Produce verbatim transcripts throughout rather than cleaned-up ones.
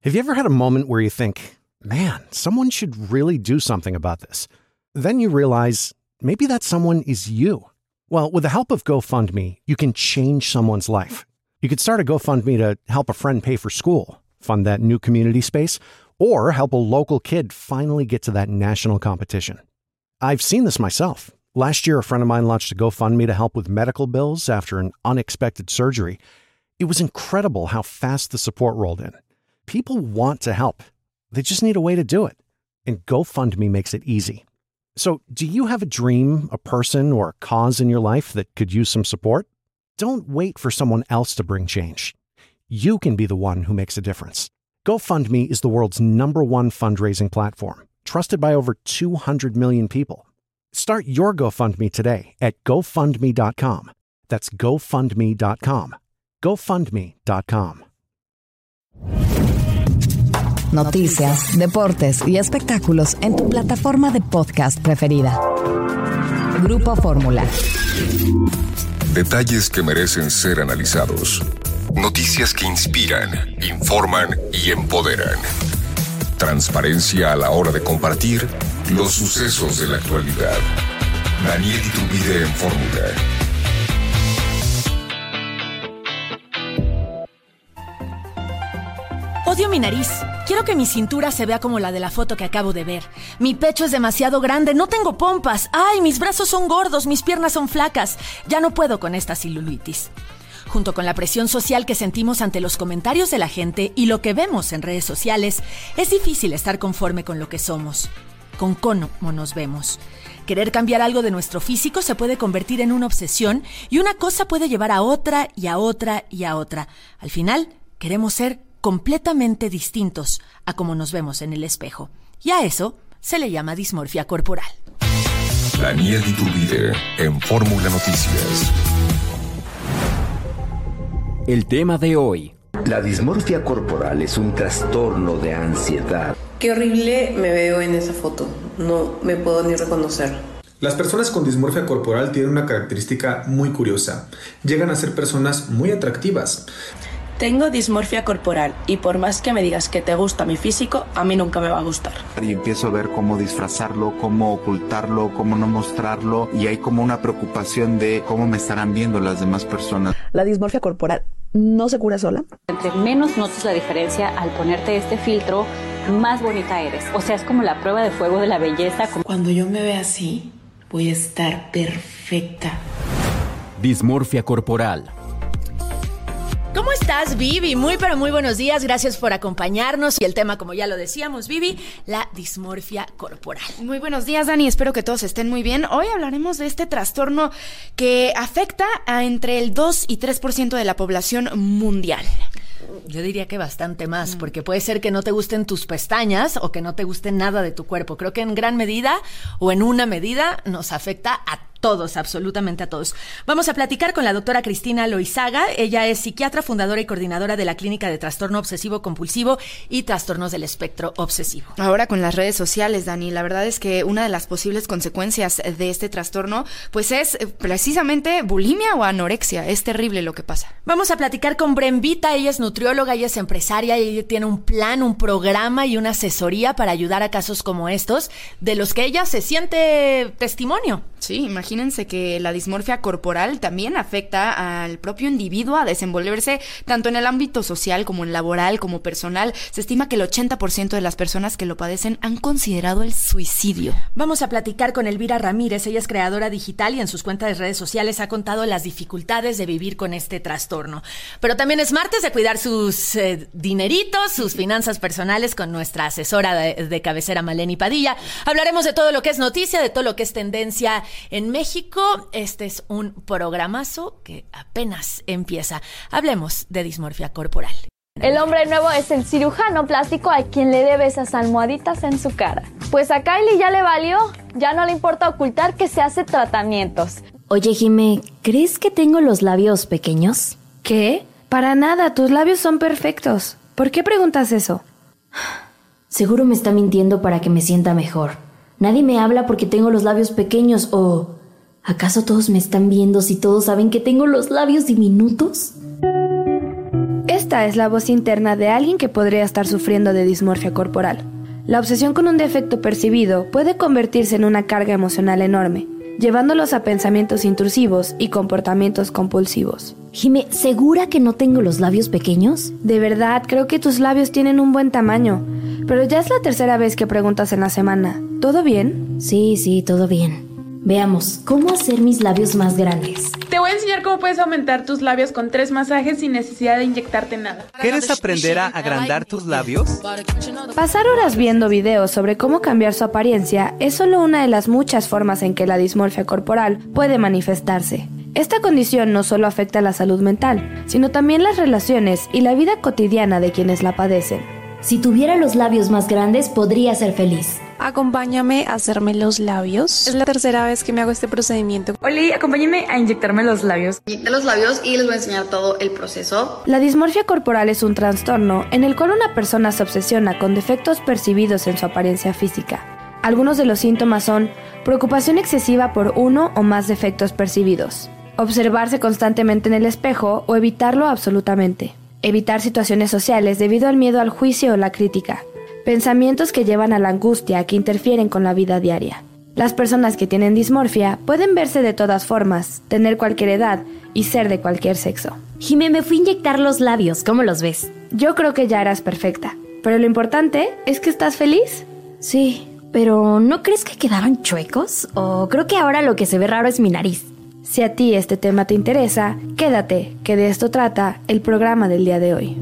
Have you ever had a moment where you think, man, someone should really do something about this? Then you realize maybe that someone is you. Well, with the help of GoFundMe, you can change someone's life. You could start a GoFundMe to help a friend pay for school, fund that new community space, or help a local kid finally get to that national competition. I've seen this myself. Last year, a friend of mine launched a GoFundMe to help with medical bills after an unexpected surgery. It was incredible how fast the support rolled in. People want to help. They just need a way to do it. And GoFundMe makes it easy. So, do you have a dream, a person, or a cause in your life that could use some support? Don't wait for someone else to bring change. You can be the one who makes a difference. GoFundMe is the world's number one fundraising platform, trusted by over two hundred million people. Start your GoFundMe today at go fund me dot com. That's go fund me dot com. go fund me dot com. Noticias, deportes y espectáculos en tu plataforma de podcast preferida. Grupo Fórmula. Detalles que merecen ser analizados. Noticias que inspiran, informan y empoderan. Transparencia a la hora de compartir los sucesos de la actualidad. Daniel Iturbide en Fórmula. Odio mi nariz. Quiero que mi cintura se vea como la de la foto que acabo de ver. Mi pecho es demasiado grande, no tengo pompas. ¡Ay, mis brazos son gordos, mis piernas son flacas! Ya no puedo con esta celulitis. Junto con la presión social que sentimos ante los comentarios de la gente y lo que vemos en redes sociales, es difícil estar conforme con lo que somos, con cómo nos vemos. Querer cambiar algo de nuestro físico se puede convertir en una obsesión y una cosa puede llevar a otra y a otra y a otra. Al final, queremos ser completamente distintos a como nos vemos en el espejo. Y a eso se le llama dismorfia corporal. Daniel Iturbide en Fórmula Noticias. El tema de hoy. La dismorfia corporal es un trastorno de ansiedad. Qué horrible me veo en esa foto. No me puedo ni reconocer. Las personas con dismorfia corporal tienen una característica muy curiosa. Llegan a ser personas muy atractivas. Tengo dismorfia corporal y por más que me digas que te gusta mi físico, a mí nunca me va a gustar. Y empiezo a ver cómo disfrazarlo, cómo ocultarlo, cómo no mostrarlo, y hay como una preocupación de cómo me estarán viendo las demás personas. La dismorfia corporal no se cura sola. Entre menos notas la diferencia al ponerte este filtro, más bonita eres. O sea, es como la prueba de fuego de la belleza. Cuando yo me vea así, voy a estar perfecta. Dismorfia corporal. ¿Cómo estás, Vivi? Muy, pero muy buenos días. Gracias por acompañarnos. Y el tema, como ya lo decíamos, Vivi, la dismorfia corporal. Muy buenos días, Dani. Espero que todos estén muy bien. Hoy hablaremos de este trastorno que afecta a entre el dos y tres por ciento de la población mundial. Yo diría que bastante más, porque puede ser que no te gusten tus pestañas o que no te guste nada de tu cuerpo. Creo que en gran medida o en una medida nos afecta a todos, absolutamente a todos. Vamos a platicar con la doctora Cristina Loizaga. Ella es psiquiatra, fundadora y coordinadora de la Clínica de Trastorno Obsesivo Compulsivo y Trastornos del Espectro Obsesivo. Ahora con las redes sociales, Dani, la verdad es que una de las posibles consecuencias de este trastorno pues es precisamente bulimia o anorexia. Es terrible lo que pasa. Vamos a platicar con Brembita. Ella es nutrióloga, ella es empresaria y ella tiene un plan, un programa y una asesoría para ayudar a casos como estos, de los que ella se siente testimonio. Sí, imagínense que la dismorfia corporal también afecta al propio individuo a desenvolverse tanto en el ámbito social como en laboral, como personal. Se estima que el ochenta por ciento de las personas que lo padecen han considerado el suicidio. Vamos a platicar con Elvira Ramírez. Ella es creadora digital y en sus cuentas de redes sociales ha contado las dificultades de vivir con este trastorno. Pero también es martes de cuidar sus eh, dineritos, sus finanzas personales con nuestra asesora de, de cabecera, Maleni Padilla. Hablaremos de todo lo que es noticia, de todo lo que es tendencia en México. Este es un programazo que apenas empieza. Hablemos de dismorfia corporal. El hombre nuevo es el cirujano plástico a quien le debe esas almohaditas en su cara. Pues a Kylie ya le valió, ya no le importa ocultar que se hace tratamientos. Oye, Jimé, ¿crees que tengo los labios pequeños? ¿Qué? Para nada, tus labios son perfectos. ¿Por qué preguntas eso? Seguro me está mintiendo para que me sienta mejor. Nadie me habla porque tengo los labios pequeños o... ¿acaso todos me están viendo si todos saben que tengo los labios diminutos? Esta Esta es la voz interna de alguien que podría estar sufriendo de dismorfia corporal. La obsesión con un defecto percibido puede convertirse en una carga emocional enorme, llevándolos a pensamientos intrusivos y comportamientos compulsivos. Jime, ¿segura que no tengo los labios pequeños? De verdad, creo que tus labios tienen un buen tamaño, pero ya es la tercera vez que preguntas en la semana. ¿Todo bien? Sí, sí, todo bien. Veamos, ¿cómo hacer mis labios más grandes? Te voy a enseñar cómo puedes aumentar tus labios con tres masajes sin necesidad de inyectarte nada. ¿Quieres aprender a agrandar tus labios? Pasar horas viendo videos sobre cómo cambiar su apariencia es solo una de las muchas formas en que la dismorfia corporal puede manifestarse. Esta condición no solo afecta a la salud mental, sino también las relaciones y la vida cotidiana de quienes la padecen. Si tuviera los labios más grandes, podría ser feliz. Acompáñame a hacerme los labios. Es la tercera vez que me hago este procedimiento. Oli, acompáñame a inyectarme los labios. Inyecté los labios y les voy a enseñar todo el proceso. La dismorfia corporal es un trastorno en el cual una persona se obsesiona con defectos percibidos en su apariencia física. Algunos de los síntomas son preocupación excesiva por uno o más defectos percibidos, observarse constantemente en el espejo o evitarlo absolutamente, evitar situaciones sociales debido al miedo al juicio o la crítica, pensamientos que llevan a la angustia que interfieren con la vida diaria. Las personas que tienen dismorfia pueden verse de todas formas, tener cualquier edad y ser de cualquier sexo. Jimé, me fui a inyectar los labios, ¿cómo los ves? Yo creo que ya eras perfecta, pero lo importante es que estás feliz. Sí, pero ¿no crees que quedaron chuecos? O creo que ahora lo que se ve raro es mi nariz. Si a ti este tema te interesa, quédate, que de esto trata el programa del día de hoy.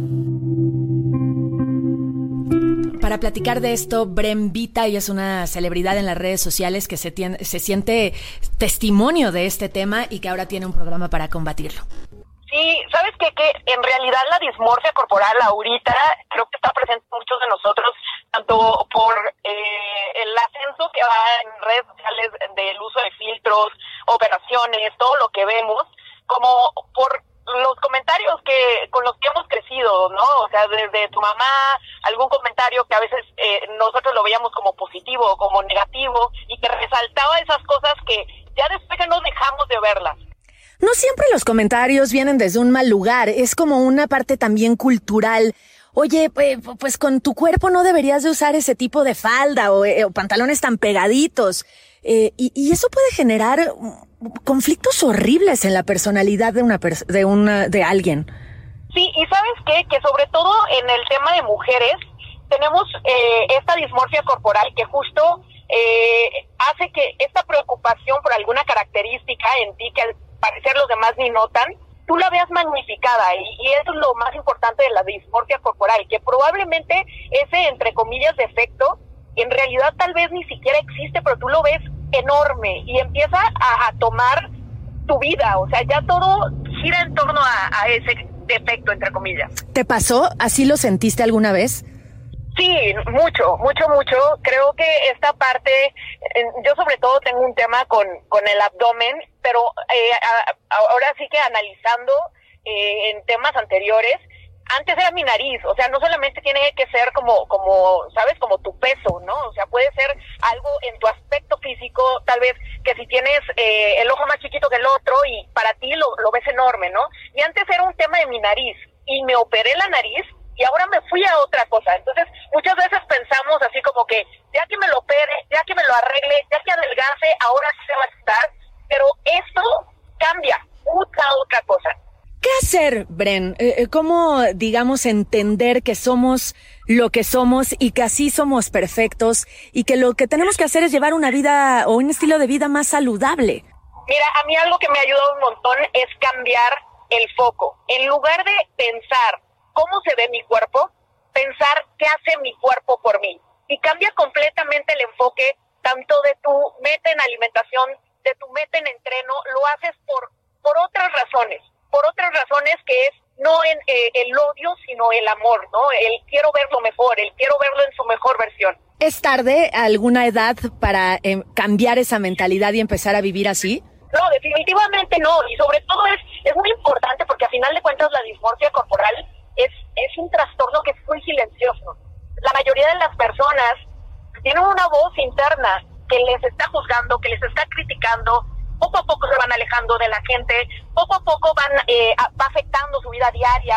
Para platicar de esto, Bren Vita, ella es una celebridad en las redes sociales que se, tiene, se siente testimonio de este tema y que ahora tiene un programa para combatirlo. Sí, ¿sabes qué? Que en realidad la dismorfia corporal ahorita creo que está presente en muchos de nosotros, tanto por eh, el ascenso que va en redes sociales del uso de filtros, operaciones, todo lo que vemos, como por los comentarios que con los que hemos crecido, ¿no? O sea, desde tu mamá, algún comentario que a veces eh, nosotros lo veíamos como positivo, como negativo, y que resaltaba esas cosas que ya después ya no dejamos de verlas. No siempre los comentarios vienen desde un mal lugar, es como una parte también cultural. Oye, pues, pues con tu cuerpo no deberías de usar ese tipo de falda o, eh, o pantalones tan pegaditos. Eh, y, y eso puede generar conflictos horribles en la personalidad de una pers- de una de alguien. Sí, y ¿sabes qué? Que sobre todo en el tema de mujeres tenemos eh, esta dismorfia corporal que justo eh, hace que esta preocupación por alguna característica en ti que al parecer los demás ni notan, tú la veas magnificada, y, y eso es lo más importante de la dismorfia corporal, que probablemente ese, entre comillas, defecto, en realidad tal vez ni siquiera existe, pero tú lo ves enorme y empieza a, a tomar tu vida, o sea, ya todo gira en torno a, a ese defecto, entre comillas. ¿Te pasó? ¿Así lo sentiste alguna vez? Sí, mucho, mucho, mucho. Creo que esta parte, eh, yo sobre todo tengo un tema con, con el abdomen, pero eh, a, ahora sí que analizando eh, en temas anteriores, antes era mi nariz, o sea, no solamente tiene que ser como, como, ¿sabes? Como tu peso, ¿no? O sea, puede ser algo en tu aspecto físico, tal vez que si tienes eh, el ojo más chiquito que el otro y para ti lo, lo ves enorme, ¿no? Y antes era un tema de mi nariz y me operé la nariz y ahora me fui a otra cosa. Entonces, muchas veces pensamos así como que ya que me lo opere, ya que me lo arregle, ya que adelgace, ahora sí se va a estar, pero esto cambia, mucha otra cosa. ¿Qué hacer, Bren? Eh, ¿Cómo, digamos, entender que somos lo que somos y que así somos perfectos y que lo que tenemos que hacer es llevar una vida o un estilo de vida más saludable? Mira, a mí algo que me ha ayudado un montón es cambiar el foco. En lugar de pensar cómo se ve mi cuerpo, pensar qué hace mi cuerpo por mí. Y cambia completamente el enfoque, tanto de tu meta en alimentación, de tu meta en entreno, lo haces por, por otras razones. por otras razones que es no en eh, el odio, sino el amor, ¿no? El quiero verlo mejor, el quiero verlo en su mejor versión. ¿Es tarde a alguna edad para eh, cambiar esa mentalidad y empezar a vivir así? No, definitivamente no, y sobre todo es, es muy importante porque a final de cuentas la dismorfia corporal es, es un trastorno que es muy silencioso. La mayoría de las personas tienen una voz interna que les está juzgando, que les está criticando. Poco a poco se van alejando de la gente, poco a poco van eh, va afectando su vida diaria,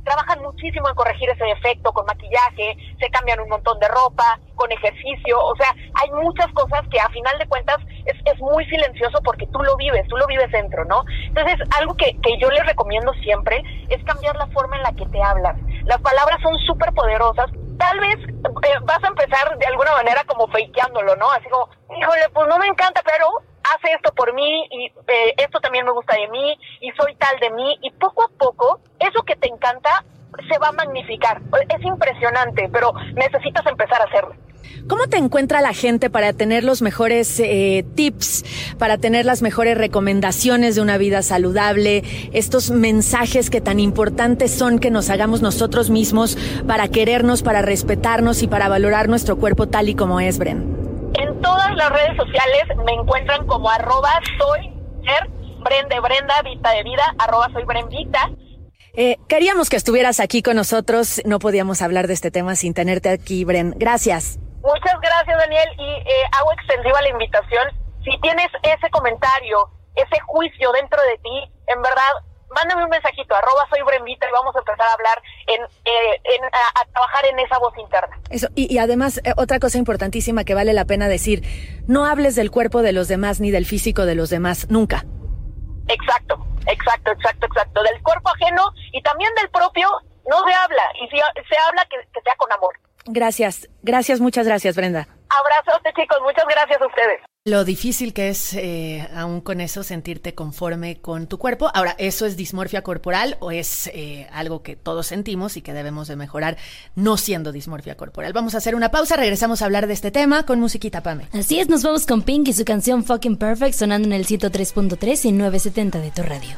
trabajan muchísimo en corregir ese defecto con maquillaje, se cambian un montón de ropa, con ejercicio, o sea, hay muchas cosas que a final de cuentas es, es muy silencioso porque tú lo vives, tú lo vives dentro, ¿no? Entonces, algo que, que yo les recomiendo siempre es cambiar la forma en la que te hablas. Las palabras son súper poderosas. Tal vez eh, vas a empezar de alguna manera como fakeándolo, ¿no? Así como, híjole, pues no me encanta, pero hace esto por mí y eh, esto también me gusta de mí y soy tal de mí, y poco a poco eso que te encanta se va a magnificar. Es impresionante, pero necesitas empezar a hacerlo. ¿Cómo te encuentra la gente para tener los mejores eh, tips, para tener las mejores recomendaciones de una vida saludable, estos mensajes que tan importantes son que nos hagamos nosotros mismos para querernos, para respetarnos y para valorar nuestro cuerpo tal y como es, Bren? En todas las redes sociales me encuentran como arroba soy ser, Bren de Brenda, Vita de Vida, arroba soy Bren Vita. Eh, queríamos que estuvieras aquí con nosotros, no podíamos hablar de este tema sin tenerte aquí, Bren. Gracias. Muchas gracias, Daniel, y eh, hago extensiva la invitación. Si tienes ese comentario, ese juicio dentro de ti, en verdad, mándame un mensajito, arroba soy Brembita, y vamos a empezar a hablar, en, eh, en a, a trabajar en esa voz interna. Eso, y, y además, eh, otra cosa importantísima que vale la pena decir, no hables del cuerpo de los demás ni del físico de los demás, nunca. Exacto, exacto, exacto, exacto. Del cuerpo ajeno y también del propio no se habla, y si se habla, que, que sea con amor. Gracias, gracias, muchas gracias, Brenda. Abrazote, chicos, muchas gracias a ustedes. Lo difícil que es, eh, aún con eso, sentirte conforme con tu cuerpo. Ahora, ¿eso es dismorfia corporal o es eh, algo que todos sentimos y que debemos de mejorar no siendo dismorfia corporal? Vamos a hacer una pausa, regresamos a hablar de este tema con musiquita, Pame. Así es, nos vamos con Pink y su canción Fucking Perfect sonando en el ciento tres punto tres y novecientos setenta de tu radio.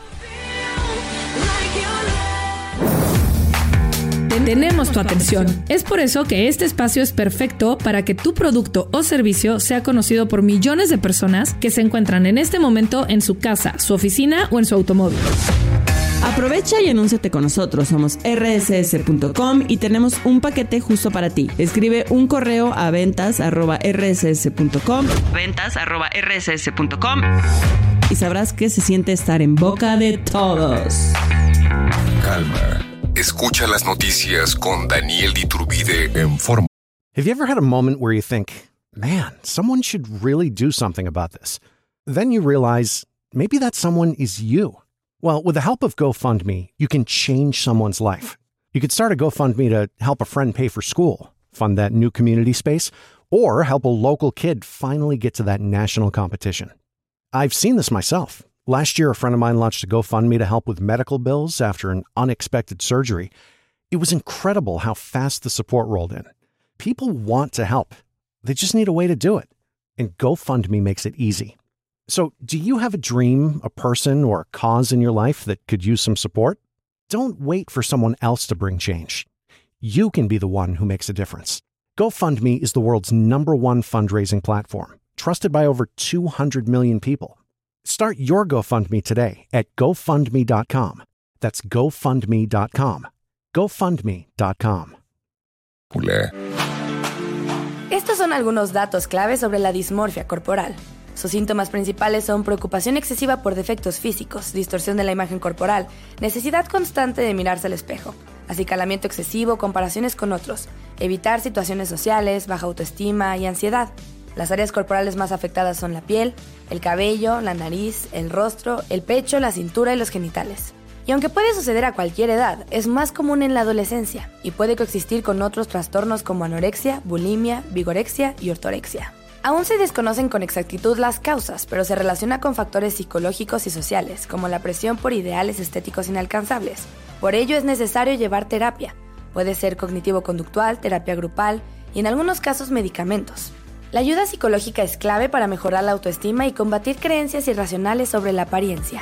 Tenemos tu atención. Es por eso que este espacio es perfecto para que tu producto o servicio sea conocido por millones de personas que se encuentran en este momento en su casa, su oficina o en su automóvil. Aprovecha y anúnciate con nosotros. Somos erre ese ese punto com y tenemos un paquete justo para ti. Escribe un correo a ventas arroba erre ese ese punto com ventas arroba erre ese ese punto com y sabrás qué se siente estar en boca de todos. Calma. Escucha las noticias con Daniel Iturbide en Forma. Have you ever had a moment where you think, man, someone should really do something about this? Then you realize maybe that someone is you. Well, with the help of GoFundMe, you can change someone's life. You could start a GoFundMe to help a friend pay for school, fund that new community space, or help a local kid finally get to that national competition. I've seen this myself. Last year, a friend of mine launched a GoFundMe to help with medical bills after an unexpected surgery. It was incredible how fast the support rolled in. People want to help. They just need a way to do it. And GoFundMe makes it easy. So, do you have a dream, a person, or a cause in your life that could use some support? Don't wait for someone else to bring change. You can be the one who makes a difference. GoFundMe is the world's number one fundraising platform, trusted by over two hundred million people. Start your GoFundMe today at go fund me dot com. That's go fund me dot com. go fund me dot com. Estos son algunos datos claves sobre la dismorfia corporal. Sus síntomas principales son preocupación excesiva por defectos físicos, distorsión de la imagen corporal, necesidad constante de mirarse al espejo, acicalamiento excesivo, comparaciones con otros, evitar situaciones sociales, baja autoestima y ansiedad. Las áreas corporales más afectadas son la piel, el cabello, la nariz, el rostro, el pecho, la cintura y los genitales. Y aunque puede suceder a cualquier edad, es más común en la adolescencia y puede coexistir con otros trastornos como anorexia, bulimia, vigorexia y ortorexia. Aún se desconocen con exactitud las causas, pero se relaciona con factores psicológicos y sociales, como la presión por ideales estéticos inalcanzables. Por ello es necesario llevar terapia. Puede ser cognitivo-conductual, terapia grupal y en algunos casos medicamentos. La ayuda psicológica es clave para mejorar la autoestima y combatir creencias irracionales sobre la apariencia.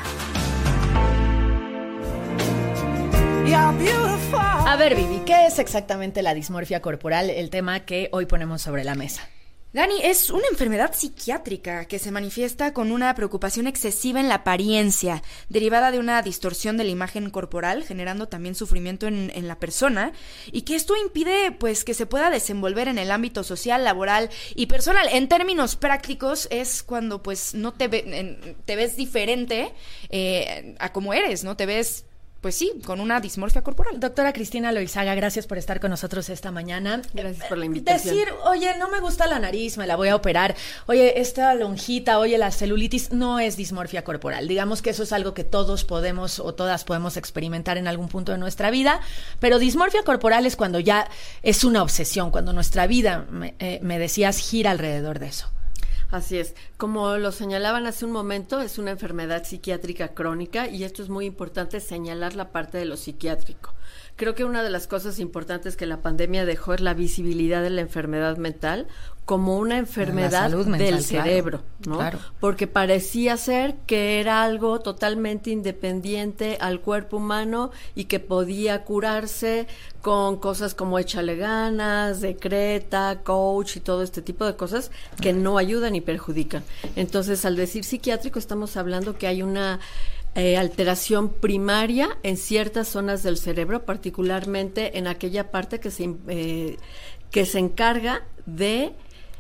A ver, Vivi, ¿qué es exactamente la dismorfia corporal? El tema que hoy ponemos sobre la mesa. Dani, es una enfermedad psiquiátrica que se manifiesta con una preocupación excesiva en la apariencia, derivada de una distorsión de la imagen corporal, generando también sufrimiento en, en la persona, y que esto impide pues que se pueda desenvolver en el ámbito social, laboral y personal. En términos prácticos es cuando pues no te, ve, en, te ves diferente eh, a como eres, ¿no? Te ves pues sí, con una dismorfia corporal. Doctora Cristina Loizaga, gracias por estar con nosotros esta mañana. Gracias por la invitación. Decir, oye, no me gusta la nariz, me la voy a operar. Oye, esta lonjita, oye, la celulitis, no es dismorfia corporal. Digamos que eso es algo que todos podemos o todas podemos experimentar en algún punto de nuestra vida, pero dismorfia corporal es cuando ya es una obsesión, cuando nuestra vida, me, eh, me decías, gira alrededor de eso. Así es. Como lo señalaban hace un momento, es una enfermedad psiquiátrica crónica y esto es muy importante señalar la parte de lo psiquiátrico. Creo que una de las cosas importantes que la pandemia dejó es la visibilidad de la enfermedad mental como una enfermedad mental, del cerebro, claro, ¿no? Claro. Porque parecía ser que era algo totalmente independiente al cuerpo humano y que podía curarse con cosas como échale ganas, decreta, coach y todo este tipo de cosas que no ayudan y perjudican. Entonces, al decir psiquiátrico, estamos hablando que hay una Eh, alteración primaria en ciertas zonas del cerebro, particularmente en aquella parte que se, eh, que se encarga de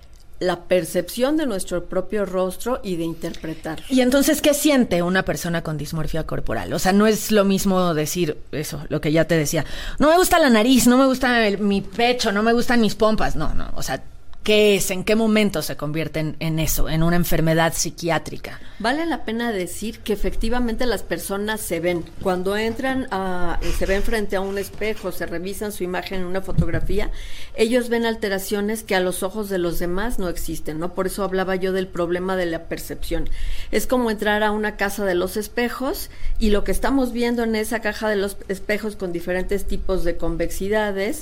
la percepción de nuestro propio rostro y de interpretarlo. Y entonces, ¿qué siente una persona con dismorfia corporal? O sea, no es lo mismo decir eso, lo que ya te decía. No me gusta la nariz, no me gusta el, mi pecho, no me gustan mis pompas. No, no, o sea, ¿qué es? ¿En qué momento se convierte en, en eso, en una enfermedad psiquiátrica? Vale la pena decir que efectivamente las personas se ven. Cuando entran, a, se ven frente a un espejo, se revisan su imagen en una fotografía, ellos ven alteraciones que a los ojos de los demás no existen, ¿no? Por eso hablaba yo del problema de la percepción. Es como entrar a una casa de los espejos y lo que estamos viendo en esa caja de los espejos con diferentes tipos de convexidades,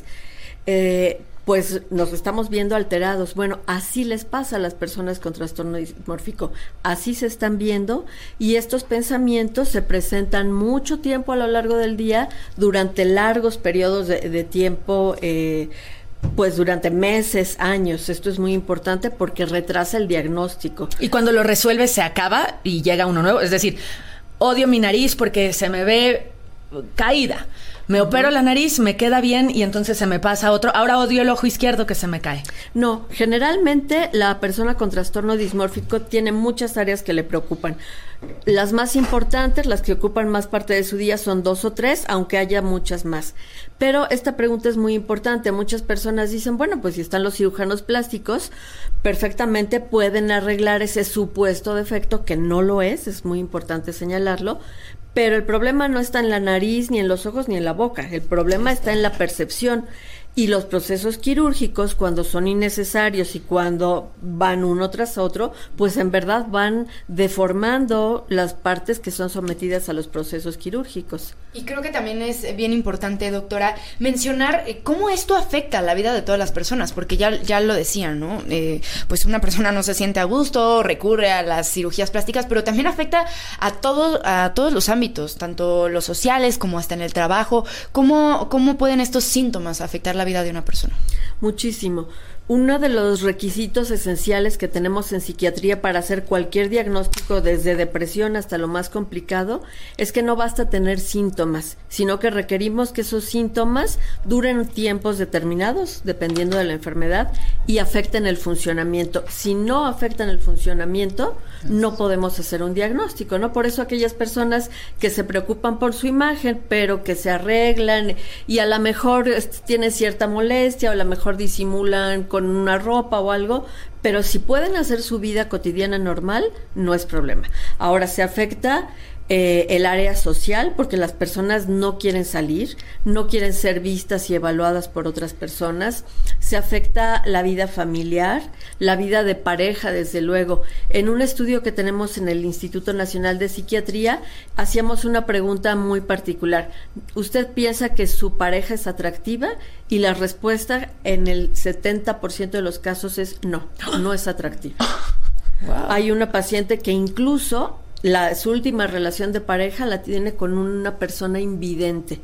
eh, pues nos estamos viendo alterados. Bueno, así les pasa a las personas con trastorno dismórfico, así se están viendo y estos pensamientos se presentan mucho tiempo a lo largo del día, durante largos periodos de, de tiempo, eh, pues durante meses, años. Esto es muy importante porque retrasa el diagnóstico. Y cuando lo resuelves se acaba y llega uno nuevo, es decir, odio mi nariz porque se me ve caída. Me opero la nariz, me queda bien y entonces se me pasa otro. Ahora odio el ojo izquierdo que se me cae. No, generalmente la persona con trastorno dismórfico tiene muchas áreas que le preocupan. Las más importantes, las que ocupan más parte de su día son dos o tres, aunque haya muchas más. Pero esta pregunta es muy importante. Muchas personas dicen, bueno, pues si están los cirujanos plásticos, perfectamente pueden arreglar ese supuesto defecto, que no lo es, es muy importante señalarlo. Pero el problema no está en la nariz, ni en los ojos, ni en la boca. El problema está en la percepción. Y los procesos quirúrgicos, cuando son innecesarios y cuando van uno tras otro, pues en verdad van deformando las partes que son sometidas a los procesos quirúrgicos. Y creo que también es bien importante, doctora, mencionar eh, cómo esto afecta a la vida de todas las personas, porque ya, ya lo decían, ¿no? Eh, pues una persona no se siente a gusto, recurre a las cirugías plásticas, pero también afecta a, todo, a todos los ámbitos, tanto los sociales como hasta en el trabajo. ¿Cómo, cómo pueden estos síntomas afectar la vida de una persona? Muchísimo. Uno de los requisitos esenciales que tenemos en psiquiatría para hacer cualquier diagnóstico, desde depresión hasta lo más complicado, es que no basta tener síntomas, sino que requerimos que esos síntomas duren tiempos determinados, dependiendo de la enfermedad, y afecten el funcionamiento. Si no afectan el funcionamiento, no podemos hacer un diagnóstico, ¿no? Por eso aquellas personas que se preocupan por su imagen, pero que se arreglan y a lo mejor tienen cierta molestia o a lo mejor disimulan con una ropa o algo, pero si pueden hacer su vida cotidiana normal, no es problema. Ahora se afecta eh, el área social, porque las personas no quieren salir, no quieren ser vistas y evaluadas por otras personas. Se afecta la vida familiar, la vida de pareja, desde luego. En un estudio que tenemos en el Instituto Nacional de Psiquiatría, hacíamos una pregunta muy particular. ¿Usted piensa que su pareja es atractiva? Y la respuesta en el setenta por ciento de los casos es no, no es atractiva. Wow. Hay una paciente que incluso la, su última relación de pareja la tiene con una persona invidente,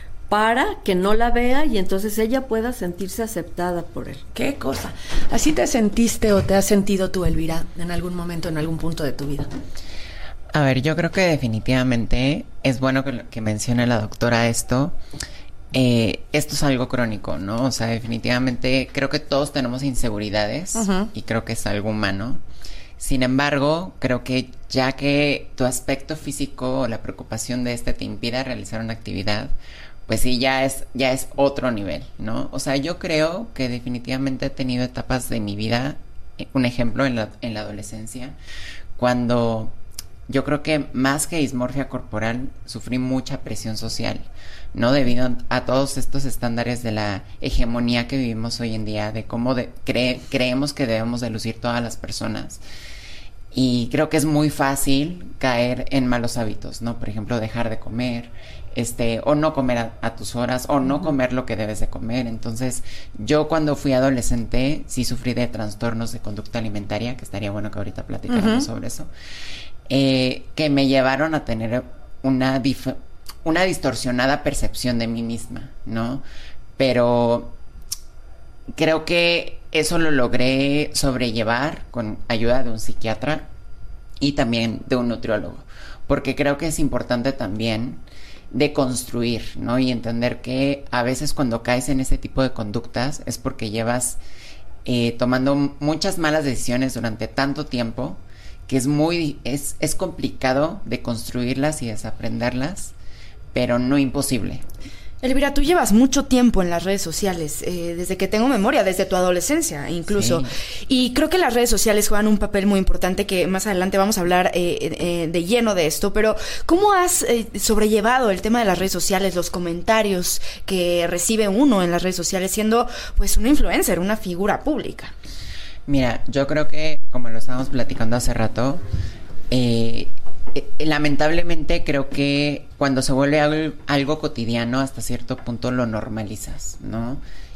para que no la vea y entonces ella pueda sentirse aceptada por él. ¿Qué cosa? ¿Así te sentiste o te has sentido tú, Elvira, en algún momento, en algún punto de tu vida? A ver, yo creo que definitivamente es bueno que, que mencione la doctora esto. Eh, esto es algo crónico, ¿no? O sea, definitivamente creo que todos tenemos inseguridades, uh-huh. y creo que es algo humano. Sin embargo, creo que ya que tu aspecto físico o la preocupación de este te impida realizar una actividad, pues sí, ya es, ya es otro nivel, ¿no? O sea, yo creo que definitivamente he tenido etapas de mi vida, un ejemplo en la, en la adolescencia, cuando yo creo que más que dismorfia corporal, sufrí mucha presión social, ¿no? Debido a todos estos estándares de la hegemonía que vivimos hoy en día, de cómo de, cre, creemos que debemos de lucir todas las personas. Y creo que es muy fácil caer en malos hábitos, ¿no? Por ejemplo, dejar de comer, este, o no comer a, a tus horas, o no comer lo que debes de comer. Entonces, yo cuando fui adolescente sí sufrí de trastornos de conducta alimentaria, que estaría bueno que ahorita platicáramos uh-huh. sobre eso, eh, que me llevaron a tener una, dif- una distorsionada percepción de mí misma, ¿no? Pero creo que eso lo logré sobrellevar con ayuda de un psiquiatra y también de un nutriólogo, porque creo que es importante también deconstruir, ¿no? Y entender que a veces cuando caes en ese tipo de conductas es porque llevas eh, tomando muchas malas decisiones durante tanto tiempo que es muy, es, es complicado deconstruirlas y desaprenderlas, pero no imposible. Elvira, tú llevas mucho tiempo en las redes sociales, eh, desde que tengo memoria, desde tu adolescencia incluso. Sí. Y creo que las redes sociales juegan un papel muy importante, que más adelante vamos a hablar eh, eh, de lleno de esto. Pero, ¿cómo has eh, sobrellevado el tema de las redes sociales, los comentarios que recibe uno en las redes sociales, siendo pues una influencer, una figura pública? Mira, yo creo que, como lo estábamos platicando hace rato, eh... Eh, lamentablemente creo que cuando se vuelve algo, algo cotidiano, hasta cierto punto lo normalizas, ¿no?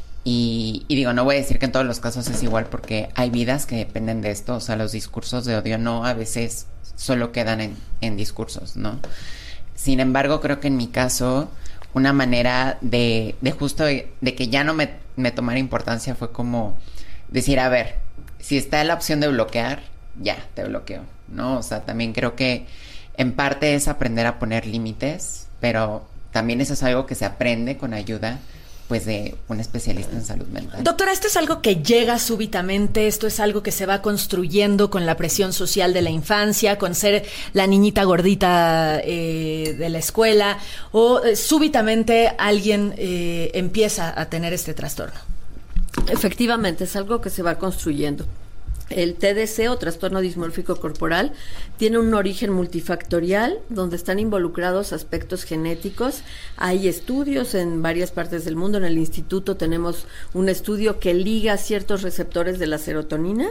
Y, y digo, no voy a decir que en todos los casos es igual, porque hay vidas que dependen de esto. O sea, los discursos de odio no a veces solo quedan en, en discursos, ¿no? Sin embargo, creo que en mi caso, una manera de, de justo de, de que ya no me, me tomara importancia fue como decir, a ver, si está la opción de bloquear, ya, te bloqueo, ¿no? O sea, también creo que en parte es aprender a poner límites, pero también eso es algo que se aprende con ayuda, pues, de un especialista en salud mental. Doctora, ¿esto es algo que llega súbitamente? ¿Esto es algo que se va construyendo con la presión social de la infancia, con ser la niñita gordita eh, de la escuela? ¿O eh, súbitamente alguien eh, empieza a tener este trastorno? Efectivamente, es algo que se va construyendo. El T D C o trastorno dismórfico corporal tiene un origen multifactorial donde están involucrados aspectos genéticos. Hay estudios en varias partes del mundo. En el instituto tenemos un estudio que liga ciertos receptores de la serotonina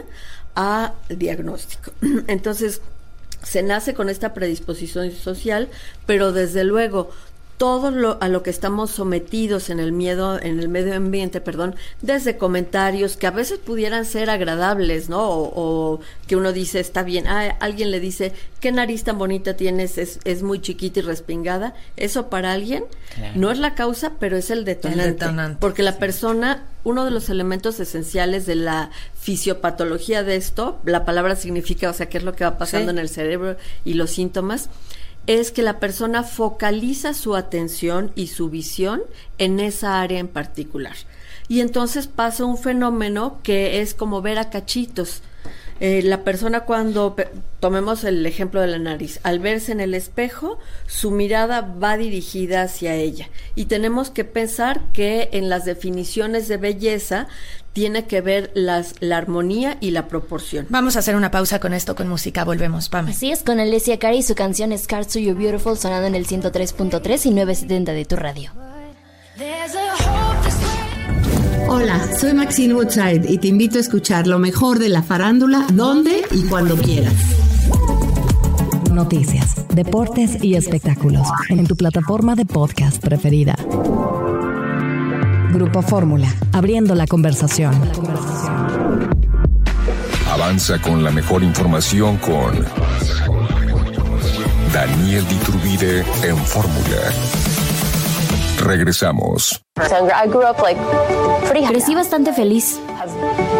a diagnóstico. Entonces, se nace con esta predisposición social, pero desde luego todo lo a lo que estamos sometidos en el miedo, en el medio ambiente, perdón, desde comentarios que a veces pudieran ser agradables, ¿no? O, o que uno dice, está bien, ah, alguien le dice, qué nariz tan bonita tienes, es, es muy chiquita y respingada. Eso para alguien claro. no es la causa, pero es el detonante. El detonante porque la sí. persona, uno de los elementos esenciales de la fisiopatología de esto, la palabra significa, o sea, qué es lo que va pasando sí. en el cerebro y los síntomas, es que la persona focaliza su atención y su visión en esa área en particular. Y entonces pasa un fenómeno que es como ver a cachitos. Eh, la persona cuando, tomemos el ejemplo de la nariz, al verse en el espejo, su mirada va dirigida hacia ella. Y tenemos que pensar que en las definiciones de belleza tiene que ver las, la armonía y la proporción. Vamos a hacer una pausa con esto, con música, volvemos, Pame. Así es, con Alessia Cara y su canción Scars to You Beautiful, sonando en el ciento tres punto tres y novecientos setenta de tu radio. Hola, soy Maxine Woodside y te invito a escuchar lo mejor de la farándula, donde y cuando quieras. Noticias, deportes y espectáculos en tu plataforma de podcast preferida. Grupo Fórmula, abriendo la conversación. Avanza con la mejor información con Daniel Diturbide en Fórmula. Regresamos. Crecí bastante feliz.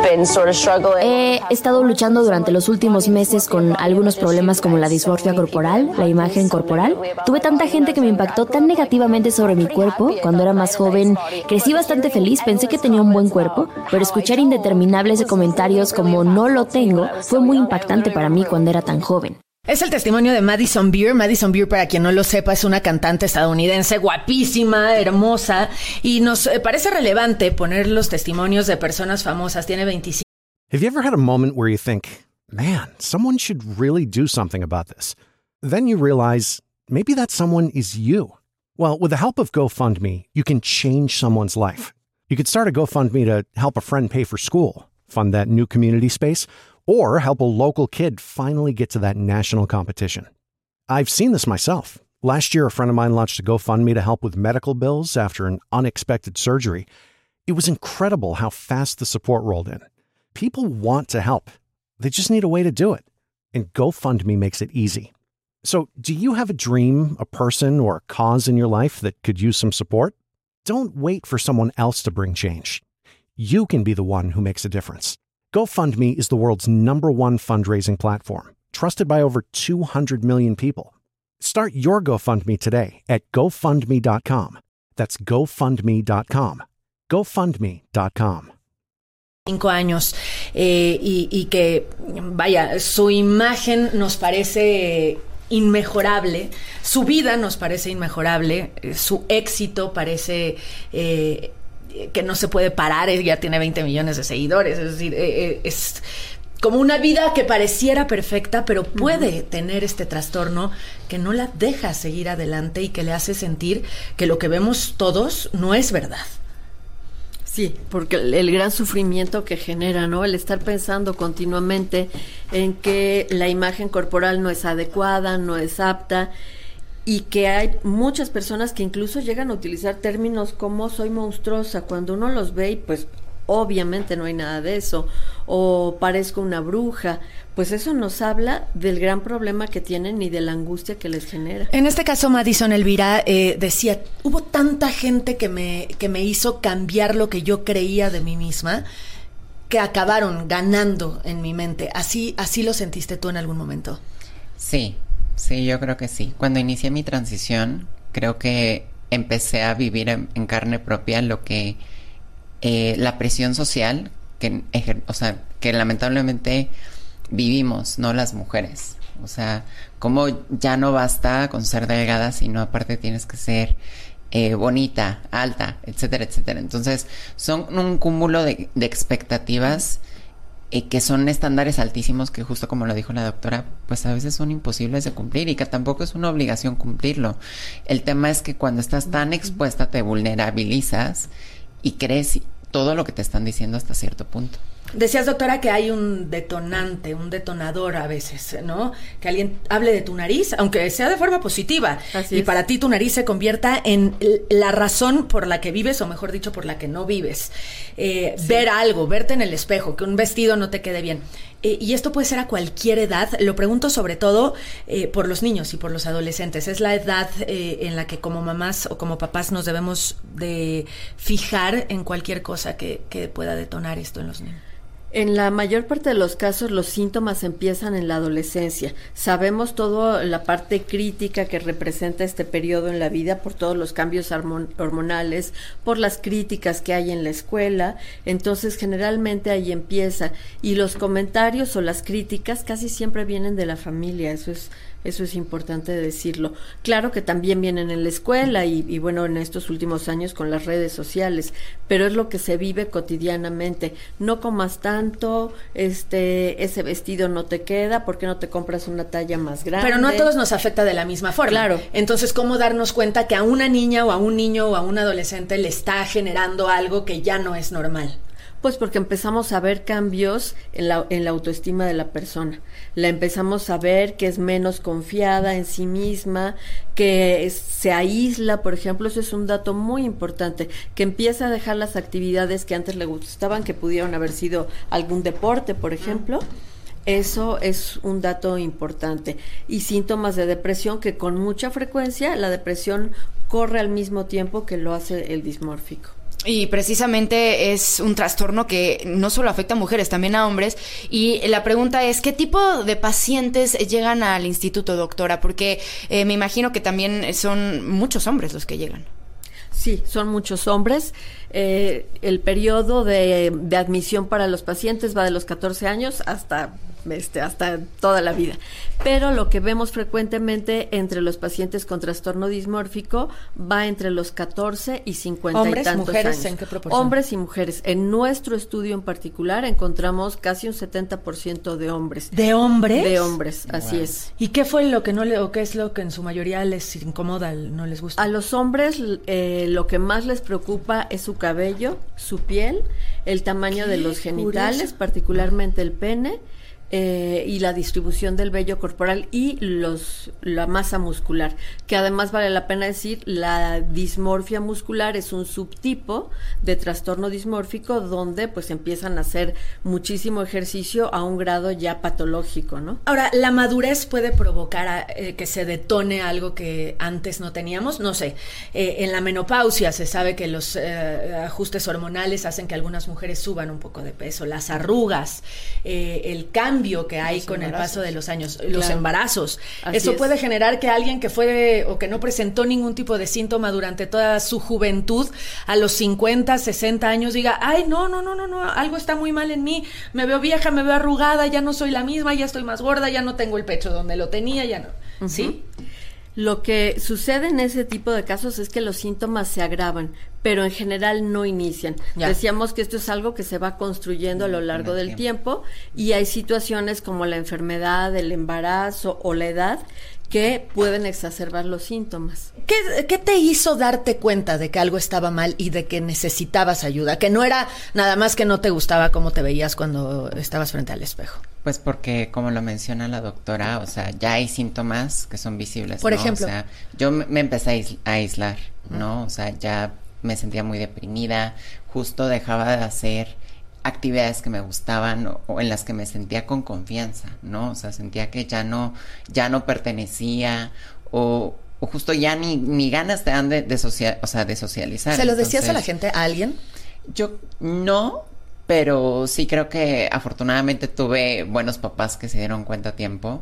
He estado luchando durante los últimos meses con algunos problemas como la dismorfia corporal, la imagen corporal. Tuve tanta gente que me impactó tan negativamente sobre mi cuerpo. Cuando era más joven, crecí bastante feliz, pensé que tenía un buen cuerpo, pero escuchar indeterminables comentarios como no lo tengo fue muy impactante para mí cuando era tan joven. Es el testimonio de Madison Beer. Madison Beer, para quien no lo sepa, es una cantante estadounidense guapísima, hermosa, y nos parece relevante poner los testimonios de personas famosas. Tiene veinticinco. Have you ever had a moment where you think, man, someone should really do something about this? Then you realize maybe that someone is you. Well, with the help of GoFundMe, you can change someone's life. You could start a GoFundMe to help a friend pay for school, fund that new community space, or help a local kid finally get to that national competition. I've seen this myself. Last year, a friend of mine launched a GoFundMe to help with medical bills after an unexpected surgery. It was incredible how fast the support rolled in. People want to help. They just need a way to do it. And GoFundMe makes it easy. So, do you have a dream, a person, or a cause in your life that could use some support? Don't wait for someone else to bring change. You can be the one who makes a difference. GoFundMe is the world's number one fundraising platform, trusted by over two hundred million people. Start your GoFundMe today at GoFundMe dot com. That's GoFundMe dot com. GoFundMe dot com. Cinco años eh, y, y que, vaya, su imagen nos parece inmejorable, su vida nos parece inmejorable, eh, su éxito parece... Eh, que no se puede parar, ya tiene veinte millones de seguidores, es decir, eh, es como una vida que pareciera perfecta, pero puede uh-huh. tener este trastorno que no la deja seguir adelante y que le hace sentir que lo que vemos todos no es verdad. Sí, porque el, el gran sufrimiento que genera, ¿no? El estar pensando continuamente en que la imagen corporal no es adecuada, no es apta, y que hay muchas personas que incluso llegan a utilizar términos como soy monstruosa, cuando uno los ve y pues obviamente no hay nada de eso, o parezco una bruja, pues eso nos habla del gran problema que tienen y de la angustia que les genera. En este caso, Madison Elvira eh, decía, hubo tanta gente que me, que me hizo cambiar lo que yo creía de mí misma, que acabaron ganando en mi mente. ¿Así, así lo sentiste tú en algún momento? Sí. Sí, yo creo que sí. Cuando inicié mi transición, creo que empecé a vivir en, en carne propia lo que eh, la presión social, que, o sea, que lamentablemente vivimos, no las mujeres. O sea, como ya no basta con ser delgada, sino aparte tienes que ser eh, bonita, alta, etcétera, etcétera. Entonces, son un cúmulo de, de expectativas eh, que son estándares altísimos que, justo como lo dijo la doctora, pues a veces son imposibles de cumplir y que tampoco es una obligación cumplirlo. El tema es que cuando estás tan expuesta te vulnerabilizas y crees todo lo que te están diciendo hasta cierto punto. Decías, doctora, que hay un detonante, un detonador a veces, ¿no? Que alguien hable de tu nariz, aunque sea de forma positiva. Así y es. Para ti tu nariz se convierta en la razón por la que vives, o mejor dicho, por la que no vives. Eh, sí. Ver algo, verte en el espejo, que un vestido no te quede bien. Eh, y esto puede ser a cualquier edad. Lo pregunto sobre todo eh, por los niños y por los adolescentes. Es la edad eh, en la que como mamás o como papás nos debemos de fijar en cualquier cosa que, que pueda detonar esto en los niños. En la mayor parte de los casos los síntomas empiezan en la adolescencia. Sabemos toda la parte crítica que representa este periodo en la vida por todos los cambios hormonales, por las críticas que hay en la escuela. Entonces generalmente ahí empieza. Y los comentarios o las críticas casi siempre vienen de la familia. Eso es Eso es importante decirlo. Claro que también vienen en la escuela y, y bueno, en estos últimos años con las redes sociales, pero es lo que se vive cotidianamente. No comas tanto, este, ese vestido no te queda, ¿por qué no te compras una talla más grande? Pero no a todos nos afecta de la misma forma. Claro. Entonces, ¿cómo darnos cuenta que a una niña o a un niño o a un adolescente le está generando algo que ya no es normal? Pues porque empezamos a ver cambios en la, en la autoestima de la persona. La empezamos a ver que es menos confiada en sí misma, que es, se aísla, por ejemplo. Eso es un dato muy importante, que empieza a dejar las actividades que antes le gustaban, que pudieron haber sido algún deporte, por ejemplo. Eso es un dato importante. Y síntomas de depresión, que con mucha frecuencia la depresión corre al mismo tiempo que lo hace el dismórfico. Y precisamente es un trastorno que no solo afecta a mujeres, también a hombres. Y la pregunta es, ¿qué tipo de pacientes llegan al instituto, doctora? Porque eh, me imagino que también son muchos hombres los que llegan. Sí, son muchos hombres. Eh, el periodo de, de admisión para los pacientes va de los catorce años hasta... Este, hasta toda la vida. Pero lo que vemos frecuentemente entre los pacientes con trastorno dismórfico va entre los catorce y cincuenta ¿Hombres, y tantos mujeres, años. en qué proporción? Hombres y mujeres. En nuestro estudio en particular encontramos casi un setenta por ciento de hombres. ¿De hombres? De hombres, así Wow. es. ¿Y qué fue lo que no le, o qué es lo que en su mayoría les incomoda, no les gusta? A los hombres eh, lo que más les preocupa es su cabello, su piel, el tamaño de los genitales, curioso. particularmente el pene, Eh, y la distribución del vello corporal y los la masa muscular, que además vale la pena decir, la dismorfia muscular es un subtipo de trastorno dismórfico donde pues empiezan a hacer muchísimo ejercicio a un grado ya patológico, ¿no? Ahora, ¿la madurez puede provocar a, eh, que se detone algo que antes no teníamos? No sé, eh, en la menopausia se sabe que los eh, ajustes hormonales hacen que algunas mujeres suban un poco de peso, las arrugas, eh, el cambio que hay Los con el embarazos. paso de los años, los Claro. embarazos. Así Eso es. puede generar que alguien que fue o que no presentó ningún tipo de síntoma durante toda su juventud, a los cincuenta, sesenta años diga, ay, no, no, no, no, no, algo está muy mal en mí, me veo vieja, me veo arrugada, ya no soy la misma, ya estoy más gorda, ya no tengo el pecho donde lo tenía, ya no. Ujú. ¿Sí? Lo que sucede en ese tipo de casos es que los síntomas se agravan, pero en general no inician. Ya. Decíamos que esto es algo que se va construyendo a lo largo el del tiempo y hay situaciones como la enfermedad, el embarazo o la edad que pueden exacerbar los síntomas. ¿Qué, ¿Qué te hizo darte cuenta de que algo estaba mal y de que necesitabas ayuda? Que no era nada más que no te gustaba cómo te veías cuando estabas frente al espejo. Pues porque, como lo menciona la doctora, o sea, ya hay síntomas que son visibles, Por ¿no? ejemplo. O sea, yo me me empecé a, aisl- a aislar, ¿no? O sea, ya me sentía muy deprimida, justo dejaba de hacer actividades que me gustaban o, o en las que me sentía con confianza, ¿no? O sea, sentía que ya no, ya no pertenecía o, o justo ya ni, ni ganas te dan de, de, socia- o sea, de socializar. ¿Se lo decías a la Entonces, gente, a alguien? Yo no, pero sí creo que afortunadamente tuve buenos papás que se dieron cuenta a tiempo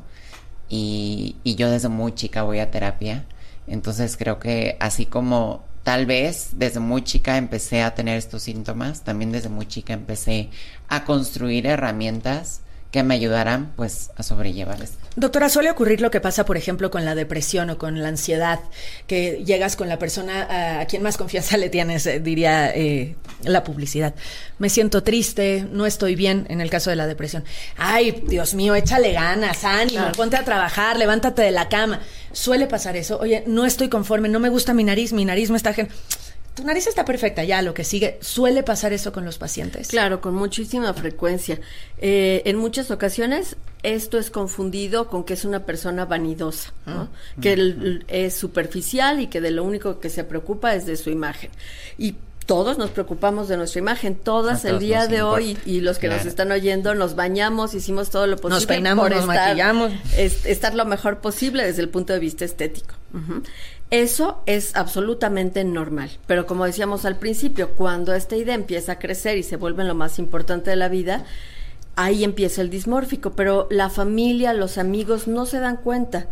y, y yo desde muy chica voy a terapia, entonces creo que así como tal vez desde muy chica empecé a tener estos síntomas, también desde muy chica empecé a construir herramientas que me ayudaran pues a sobrellevar esto. Doctora, suele ocurrir lo que pasa, por ejemplo, con la depresión o con la ansiedad, que llegas con la persona a, a quien más confianza le tienes, eh, diría eh, la publicidad. Me siento triste, no estoy bien, en el caso de la depresión. Ay, Dios mío, échale ganas, ánimo, Claro. ponte a trabajar, levántate de la cama. Suele pasar eso. Oye, no estoy conforme, no me gusta mi nariz, mi nariz me está... gen- Tu nariz está perfecta, ya, lo que sigue. ¿Suele pasar eso con los pacientes? Claro, con muchísima frecuencia. Eh, en muchas ocasiones esto es confundido con que es una persona vanidosa, ¿no? Mm. Que el- es superficial y que de lo único que se preocupa es de su imagen. Y todos nos preocupamos de nuestra imagen, todas A el todos día nos de importa. hoy y los que nos Claro. están oyendo nos bañamos, hicimos todo lo posible Nos peinamos, por nos estar, maquillamos. es- estar lo mejor posible desde el punto de vista estético. Ujú. Eso es absolutamente normal, pero como decíamos al principio, cuando esta idea empieza a crecer y se vuelve lo más importante de la vida, ahí empieza el dismórfico, pero la familia, los amigos no se dan cuenta.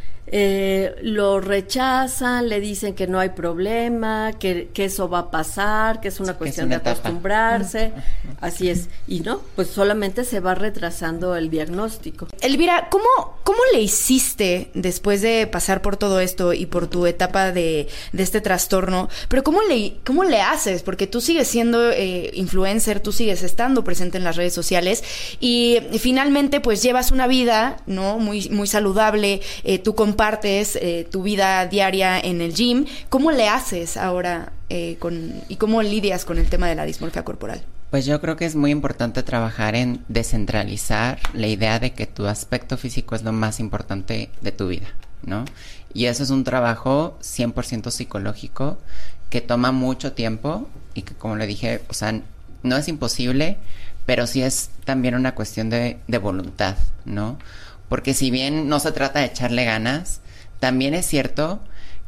Eh, lo rechazan, le dicen que no hay problema, que, que eso va a pasar, que es una Que es cuestión una de etapa. acostumbrarse, así es, y no, pues solamente se va retrasando el diagnóstico. Elvira, ¿cómo, ¿cómo le hiciste después de pasar por todo esto y por tu etapa de, de este trastorno? Pero ¿cómo le, cómo le haces? Porque tú sigues siendo eh, influencer, tú sigues estando presente en las redes sociales y, y finalmente pues llevas una vida, ¿no? Muy, muy saludable, eh, tú compartes eh, tu vida diaria en el gym. ¿Cómo le haces ahora eh, con, y cómo lidias con el tema de la dismorfia corporal? Pues yo creo que es muy importante trabajar en descentralizar la idea de que tu aspecto físico es lo más importante de tu vida, ¿no? Y eso es un trabajo cien por ciento psicológico que toma mucho tiempo y que, como le dije, o sea, no es imposible, pero sí es también una cuestión de, de voluntad, ¿no? Porque si bien no se trata de echarle ganas, también es cierto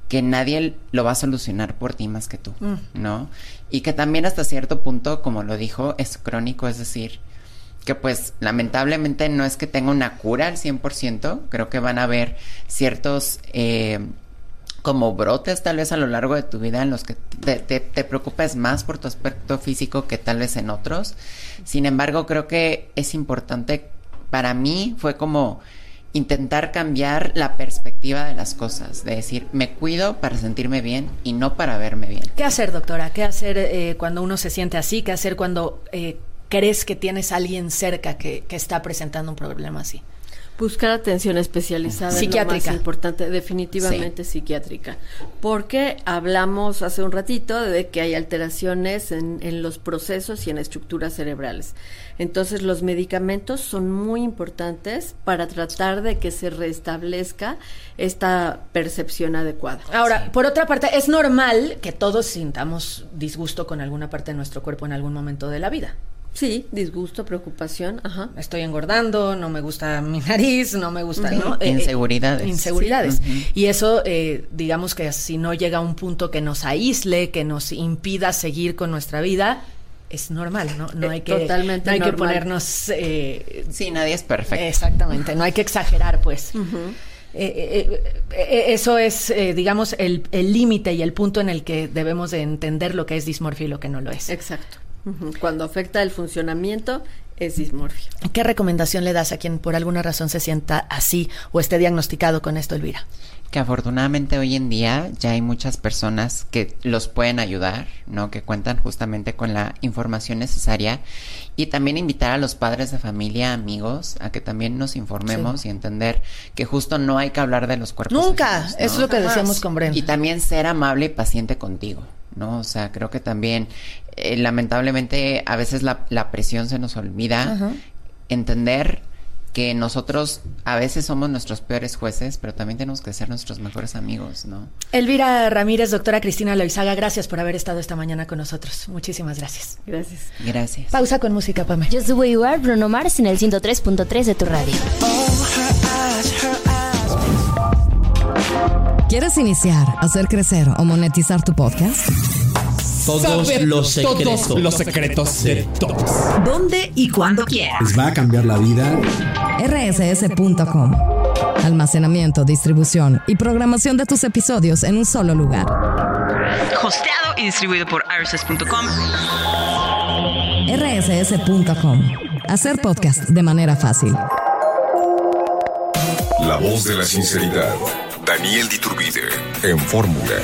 que nadie lo va a solucionar por ti más que tú, mm. ¿no? Y que también hasta cierto punto, como lo dijo, es crónico, es decir, que pues lamentablemente no es que tenga una cura al cien por ciento, creo que van a haber ciertos eh, como brotes tal vez a lo largo de tu vida en los que te, te, te preocupes más por tu aspecto físico que tal vez en otros. Sin embargo, creo que es importante, para mí fue como intentar cambiar la perspectiva de las cosas, de decir, me cuido para sentirme bien y no para verme bien. ¿Qué hacer, doctora? ¿Qué hacer eh, cuando uno se siente así? ¿Qué hacer cuando eh, crees que tienes a alguien cerca que, que está presentando un problema así? Buscar atención especializada, psiquiátrica. Es lo más importante, definitivamente sí. Psiquiátrica. Porque hablamos hace un ratito de que hay alteraciones en, en los procesos y en estructuras cerebrales. Entonces, los medicamentos son muy importantes para tratar de que se restablezca esta percepción adecuada. Ahora, sí. Por otra parte, es normal que todos sintamos disgusto con alguna parte de nuestro cuerpo en algún momento de la vida. Sí, disgusto, preocupación, ajá. Estoy engordando, no me gusta mi nariz, no me gusta, uh-huh. ¿no? Inseguridades. Eh, inseguridades. Sí. Uh-huh. Y eso, eh, digamos que si no llega a un punto que nos aísle, que nos impida seguir con nuestra vida, es normal, ¿no? No hay que, Totalmente no hay normal. que ponernos... Eh, sí, nadie es perfecto. Exactamente, no hay que exagerar, pues. Uh-huh. Eh, eh, eh, eso es, eh, digamos, el límite y el punto en el que debemos de entender lo que es dismorfia y lo que no lo es. Exacto. Cuando afecta el funcionamiento, es dismorfia. ¿Qué recomendación le das a quien por alguna razón se sienta así o esté diagnosticado con esto, Elvira? Que afortunadamente hoy en día ya hay muchas personas que los pueden ayudar, ¿no? Que cuentan justamente con la información necesaria. Y también invitar a los padres de familia, amigos, a que también nos informemos sí. y entender que justo no hay que hablar de los cuerpos. Nunca, ajenos, ¿no? Eso es lo que decíamos con Brenda. Y también ser amable y paciente contigo, ¿no? O sea, creo que también, eh, lamentablemente, a veces la, la presión se nos olvida. Ajá. Entender que nosotros a veces somos nuestros peores jueces, pero también tenemos que ser nuestros mejores amigos, ¿no? Elvira Ramírez, doctora Cristina Loizaga, gracias por haber estado esta mañana con nosotros. Muchísimas gracias. Gracias. Gracias. Pausa con música, Pamela. Just the way you are, Bruno Mars en el ciento tres punto tres de tu radio. ¿Quieres iniciar, hacer crecer o monetizar tu podcast? Todos Saber los secretos. Todos los secretos de todos. ¿Dónde y cuándo quieras? Les va a cambiar la vida. R S S punto com. Almacenamiento, distribución y programación de tus episodios en un solo lugar. Hosteado y distribuido por R S S punto com. R S S punto com. Hacer podcast de manera fácil. La voz de la sinceridad. Daniel Diturbide en Fórmula.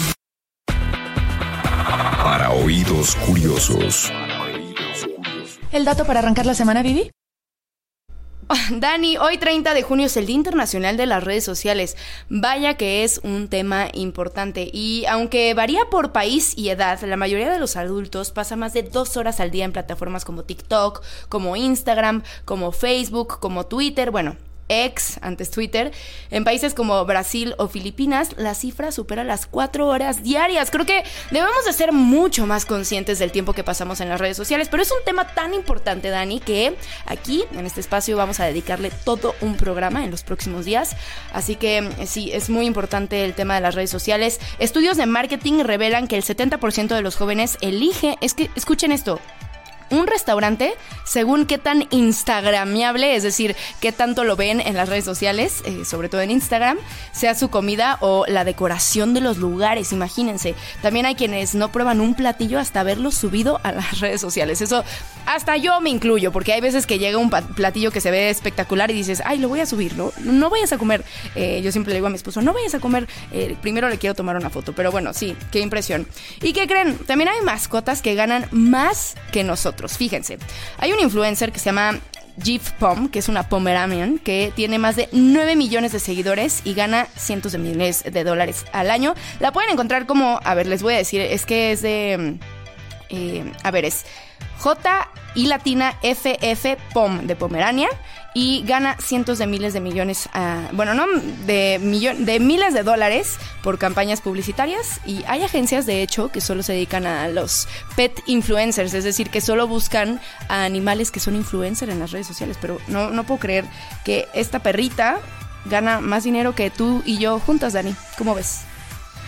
Para oídos curiosos. ¿El dato para arrancar la semana, Vivi? Oh, Dani, hoy treinta de junio es el Día Internacional de las Redes Sociales. Vaya que es un tema importante. Y aunque varía por país y edad, la mayoría de los adultos pasa más de dos horas al día en plataformas como TikTok, como Instagram, como Facebook, como Twitter, bueno... X, antes Twitter. En países como Brasil o Filipinas, la cifra supera las cuatro horas diarias. Creo que debemos de ser mucho más conscientes del tiempo que pasamos en las redes sociales, pero es un tema tan importante, Dani, que aquí, en este espacio, vamos a dedicarle todo un programa en los próximos días. Así que sí, es muy importante el tema de las redes sociales. Estudios de marketing revelan que el setenta por ciento de los jóvenes elige, es que, escuchen esto, un restaurante según qué tan instagramiable, es decir, qué tanto lo ven en las redes sociales, eh, sobre todo en Instagram, sea su comida o la decoración de los lugares, imagínense. También hay quienes no prueban un platillo hasta haberlo subido a las redes sociales. Eso, hasta yo me incluyo, porque hay veces que llega un platillo que se ve espectacular y dices, ay, lo voy a subir, ¿no? No vayas a comer. Eh, yo siempre le digo a mi esposo, no vayas a comer, eh, primero le quiero tomar una foto, pero bueno, sí, qué impresión. ¿Y qué creen? También hay mascotas que ganan más que nosotros. Fíjense, hay un influencer que se llama Jeff Pom, que es una Pomeranian, que tiene más de nueve millones de seguidores y gana cientos de miles de dólares al año. La pueden encontrar como, a ver, les voy a decir, es que es de, eh, a ver, es J y latina F F Pom de Pomerania y gana cientos de miles de millones, uh, bueno, no, de, millon, de miles de dólares por campañas publicitarias. Y hay agencias, de hecho, que solo se dedican a los pet influencers, es decir, que solo buscan a animales que son influencers en las redes sociales. Pero no, no puedo creer que esta perrita gana más dinero que tú y yo juntas, Dani. ¿Cómo ves?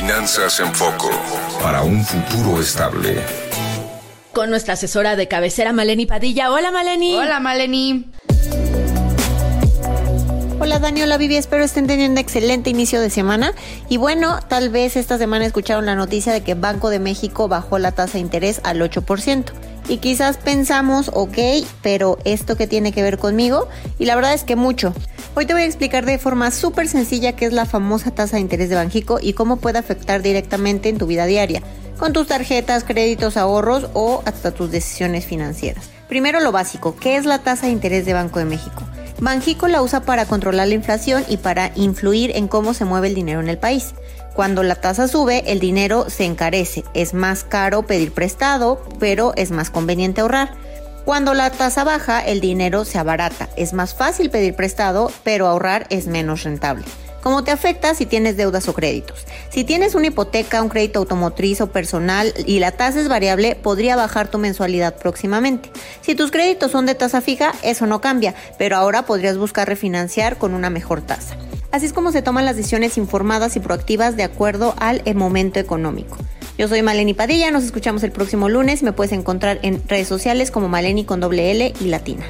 Finanzas en Foco, para un futuro estable. Con nuestra asesora de cabecera, Maleni Padilla. Hola, Maleni. Hola, Maleni. Hola Dani, hola Vivi, espero estén teniendo un excelente inicio de semana. Y bueno, tal vez esta semana escucharon la noticia de que Banco de México bajó la tasa de interés al ocho por ciento. Y quizás pensamos, ok, pero ¿esto qué tiene que ver conmigo? Y la verdad es que mucho. Hoy te voy a explicar de forma súper sencilla qué es la famosa tasa de interés de Banxico y cómo puede afectar directamente en tu vida diaria, con tus tarjetas, créditos, ahorros o hasta tus decisiones financieras. Primero lo básico, ¿qué es la tasa de interés de Banco de México? Banxico la usa para controlar la inflación y para influir en cómo se mueve el dinero en el país. Cuando la tasa sube, el dinero se encarece. Es más caro pedir prestado, pero es más conveniente ahorrar. Cuando la tasa baja, el dinero se abarata. Es más fácil pedir prestado, pero ahorrar es menos rentable. ¿Cómo te afecta si tienes deudas o créditos? Si tienes una hipoteca, un crédito automotriz o personal y la tasa es variable, podría bajar tu mensualidad próximamente. Si tus créditos son de tasa fija, eso no cambia, pero ahora podrías buscar refinanciar con una mejor tasa. Así es como se toman las decisiones informadas y proactivas de acuerdo al momento económico. Yo soy Maleni Padilla, nos escuchamos el próximo lunes. Me puedes encontrar en redes sociales como Maleni con doble L y latina.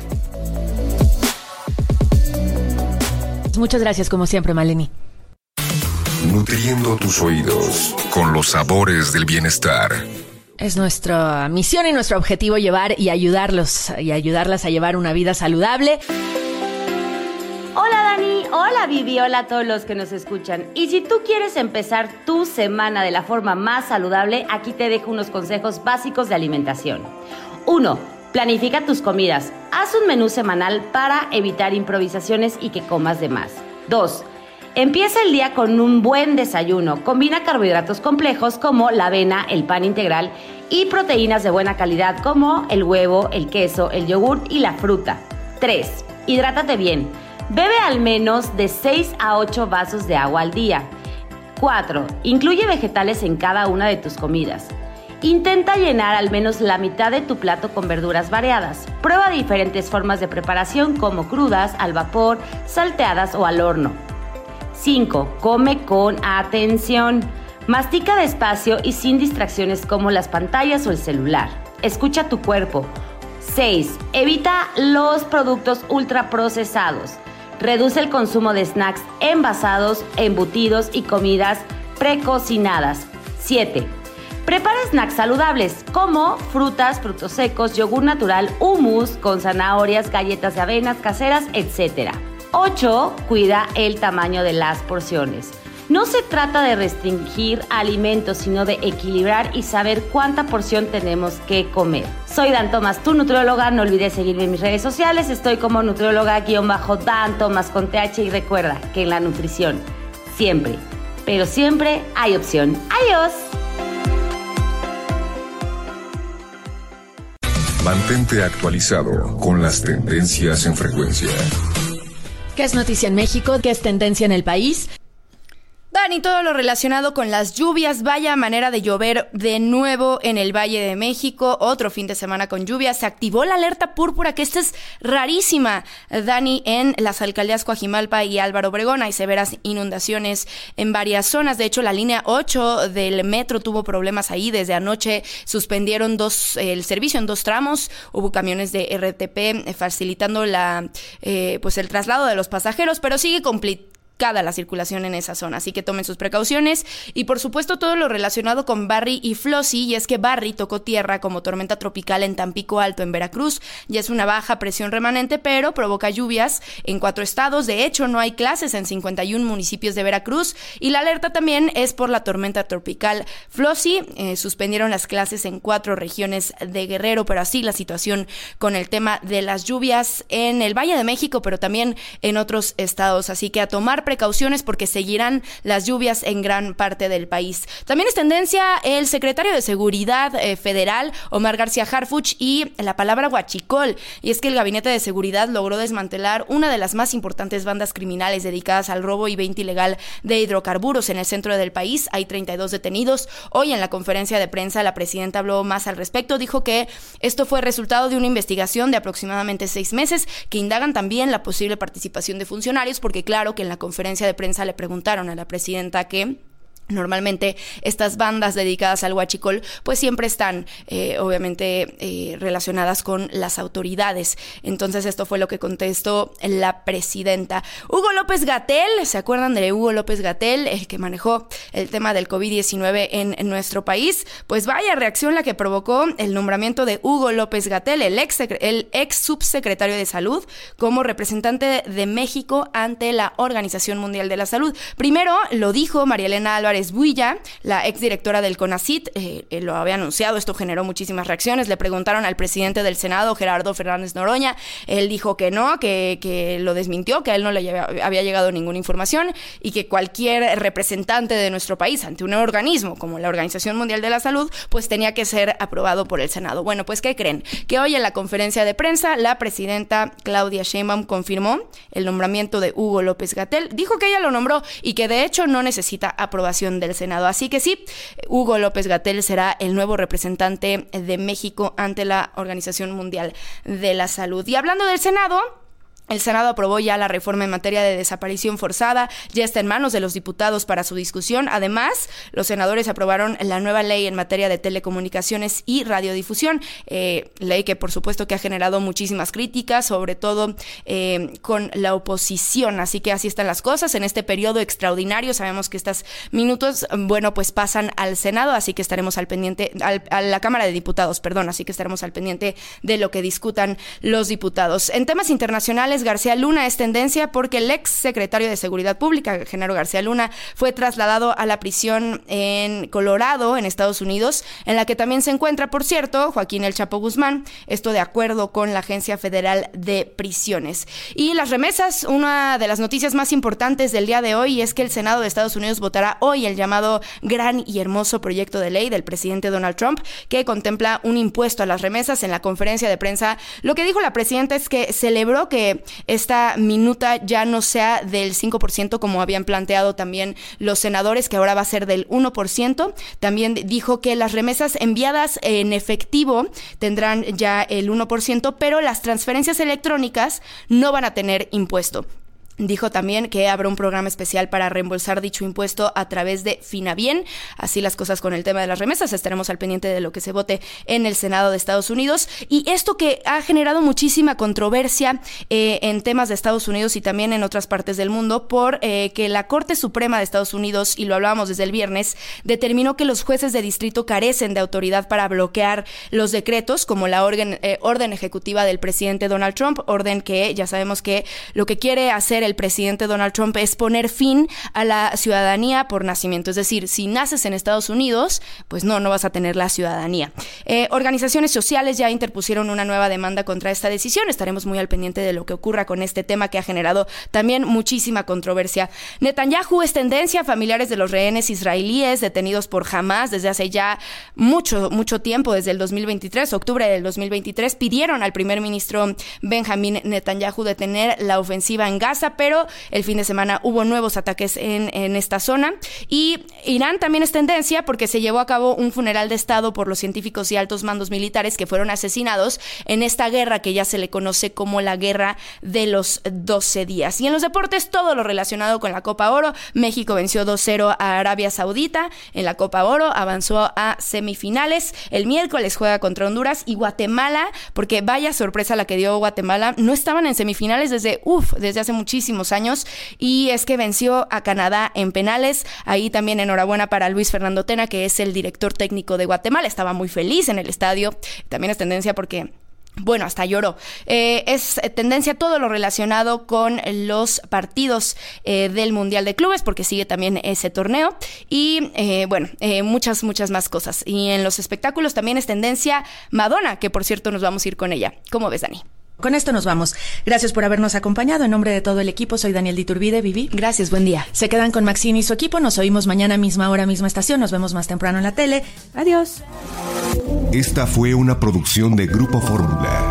Muchas gracias, como siempre, Maleni. Nutriendo tus oídos con los sabores del bienestar. Es nuestra misión y nuestro objetivo llevar y ayudarlos y ayudarlas a llevar una vida saludable. Hola Dani, hola Vivi, hola a todos los que nos escuchan. Y si tú quieres empezar tu semana de la forma más saludable, aquí te dejo unos consejos básicos de alimentación. uno. Planifica tus comidas. Haz un menú semanal para evitar improvisaciones y que comas de más. dos. Empieza el día con un buen desayuno. Combina carbohidratos complejos como la avena, el pan integral y proteínas de buena calidad como el huevo, el queso, el yogur y la fruta. tres. Hidrátate bien. Bebe al menos de seis a ocho vasos de agua al día. cuatro. Incluye vegetales en cada una de tus comidas. Intenta llenar al menos la mitad de tu plato con verduras variadas. Prueba diferentes formas de preparación como crudas, al vapor, salteadas o al horno. cinco. Come con atención. Mastica despacio y sin distracciones como las pantallas o el celular. Escucha tu cuerpo. seis. Evita los productos ultraprocesados. Reduce el consumo de snacks envasados, embutidos y comidas precocinadas. siete. Prepara snacks saludables como frutas, frutos secos, yogur natural, hummus con zanahorias, galletas de avenas caseras, etcétera. ocho. Cuida el tamaño de las porciones. No se trata de restringir alimentos, sino de equilibrar y saber cuánta porción tenemos que comer. Soy Dan Tomás, tu nutrióloga. No olvides seguirme en mis redes sociales. Estoy como nutrióloga-Dan Tomás con T H y recuerda que en la nutrición siempre, pero siempre hay opción. ¡Adiós! Mantente actualizado con las tendencias en frecuencia. ¿Qué es noticia en México? ¿Qué es tendencia en el país? Dani, todo lo relacionado con las lluvias, vaya manera de llover de nuevo en el Valle de México, otro fin de semana con lluvias, se activó la alerta púrpura, que esta es rarísima, Dani, en las alcaldías Coajimalpa y Álvaro Obregón, hay severas inundaciones en varias zonas, de hecho la línea ocho del metro tuvo problemas ahí, desde anoche suspendieron dos, el servicio en dos tramos, hubo camiones de R T P facilitando la, eh, pues el traslado de los pasajeros, pero sigue complicado la circulación en esa zona, así que tomen sus precauciones y por supuesto todo lo relacionado con Barry y Flossie, y es que Barry tocó tierra como tormenta tropical en Tampico Alto en Veracruz, ya es una baja presión remanente pero provoca lluvias en cuatro estados, de hecho no hay clases en cincuenta y uno municipios de Veracruz y la alerta también es por la tormenta tropical Flossie, eh, suspendieron las clases en cuatro regiones de Guerrero, pero así la situación con el tema de las lluvias en el Valle de México pero también en otros estados, así que a tomar precauciones porque seguirán las lluvias en gran parte del país. También es tendencia el secretario de Seguridad eh, Federal, Omar García Harfuch, y la palabra huachicol, y es que el Gabinete de Seguridad logró desmantelar una de las más importantes bandas criminales dedicadas al robo y venta ilegal de hidrocarburos en el centro del país. Hay treinta y dos detenidos. Hoy en la conferencia de prensa la presidenta habló más al respecto, dijo que esto fue resultado de una investigación de aproximadamente seis meses que indagan también la posible participación de funcionarios, porque claro que en la conferencia de prensa le preguntaron a la presidenta que Normalmente estas bandas dedicadas al huachicol pues siempre están eh, obviamente eh, relacionadas con las autoridades. Entonces esto fue lo que contestó la presidenta. Hugo López-Gatell, ¿se acuerdan de Hugo López-Gatell, el que manejó el tema del covid diecinueve en, en nuestro país? Pues vaya reacción la que provocó el nombramiento de Hugo López-Gatell, el ex, el ex subsecretario de Salud, como representante de México ante la Organización Mundial de la Salud. Primero lo dijo María Elena Álvarez Builla, la exdirectora del CONACYT, eh, eh, lo había anunciado, esto generó muchísimas reacciones. Le preguntaron al presidente del Senado, Gerardo Fernández Noroña, él dijo que no, que, que lo desmintió, que a él no le lleva, había llegado ninguna información y que cualquier representante de nuestro país ante un organismo como la Organización Mundial de la Salud, pues tenía que ser aprobado por el Senado. Bueno, pues ¿qué creen? Que hoy en la conferencia de prensa, la presidenta Claudia Sheinbaum confirmó el nombramiento de Hugo López-Gatell, dijo que ella lo nombró y que de hecho no necesita aprobación del Senado. Así que sí, Hugo López-Gatell será el nuevo representante de México ante la Organización Mundial de la Salud. Y hablando del Senado, el Senado aprobó ya la reforma en materia de desaparición forzada, ya está en manos de los diputados para su discusión. Además, los senadores aprobaron la nueva ley en materia de telecomunicaciones y radiodifusión, eh, ley que por supuesto que ha generado muchísimas críticas, sobre todo eh, con la oposición. Así que así están las cosas en este periodo extraordinario. Sabemos que estos minutos, bueno, pues pasan al Senado, así que estaremos al pendiente, al, a la Cámara de Diputados, perdón, así que estaremos al pendiente de lo que discutan los diputados. En temas internacionales, García Luna es tendencia porque el ex secretario de Seguridad Pública, Genaro García Luna, fue trasladado a la prisión en Colorado, en Estados Unidos, en la que también se encuentra, por cierto, Joaquín El Chapo Guzmán, esto de acuerdo con la Agencia Federal de Prisiones. Y las remesas, una de las noticias más importantes del día de hoy es que el Senado de Estados Unidos votará hoy el llamado gran y hermoso proyecto de ley del presidente Donald Trump, que contempla un impuesto a las remesas. En la conferencia de prensa, lo que dijo la presidenta es que celebró que esta minuta ya no sea del cinco por ciento como habían planteado también los senadores, que ahora va a ser del uno por ciento. También dijo que las remesas enviadas en efectivo tendrán ya el uno por ciento, pero las transferencias electrónicas no van a tener impuesto. Dijo también que habrá un programa especial para reembolsar dicho impuesto a través de Finabien. Así las cosas con el tema de las remesas. Estaremos al pendiente de lo que se vote en el Senado de Estados Unidos. Y esto que ha generado muchísima controversia eh, en temas de Estados Unidos y también en otras partes del mundo, por eh, que la Corte Suprema de Estados Unidos, y lo hablábamos desde el viernes, determinó que los jueces de distrito carecen de autoridad para bloquear los decretos, como la orden, eh, orden ejecutiva del presidente Donald Trump, orden que ya sabemos que lo que quiere hacer el presidente Donald Trump es poner fin a la ciudadanía por nacimiento. Es decir, si naces en Estados Unidos, pues no, no vas a tener la ciudadanía. Eh, organizaciones sociales ya interpusieron una nueva demanda contra esta decisión. Estaremos muy al pendiente de lo que ocurra con este tema que ha generado también muchísima controversia. Netanyahu es tendencia. Familiares de los rehenes israelíes detenidos por Hamas desde hace ya mucho, mucho tiempo, desde el dos mil veintitrés, octubre del dos mil veintitrés, pidieron al primer ministro Benjamín Netanyahu detener la ofensiva en Gaza, pero el fin de semana hubo nuevos ataques en, en esta zona. Y Irán también es tendencia porque se llevó a cabo un funeral de Estado por los científicos y altos mandos militares que fueron asesinados en esta guerra que ya se le conoce como la Guerra de los doce días. Y en los deportes, todo lo relacionado con la Copa Oro. México venció dos cero a Arabia Saudita en la Copa Oro, avanzó a semifinales. El miércoles juega contra Honduras y Guatemala, porque vaya sorpresa la que dio Guatemala, no estaban en semifinales desde, uff, desde hace muchísimo años, y es que venció a Canadá en penales. Ahí también enhorabuena para Luis Fernando Tena, que es el director técnico de Guatemala. Estaba muy feliz en el estadio. También es tendencia porque, bueno, hasta lloró. Eh, es tendencia todo lo relacionado con los partidos eh, del Mundial de Clubes, porque sigue también ese torneo. Y, eh, bueno, eh, muchas, muchas más cosas. Y en los espectáculos también es tendencia Madonna, que por cierto nos vamos a ir con ella. ¿Cómo ves, Dani? Con esto nos vamos. Gracias por habernos acompañado. En nombre de todo el equipo, soy Daniel Diturbide. Vivi. Gracias, buen día. Se quedan con Maxine y su equipo. Nos oímos mañana, misma hora, misma estación. Nos vemos más temprano en la tele. Adiós. Esta fue una producción de Grupo Fórmula.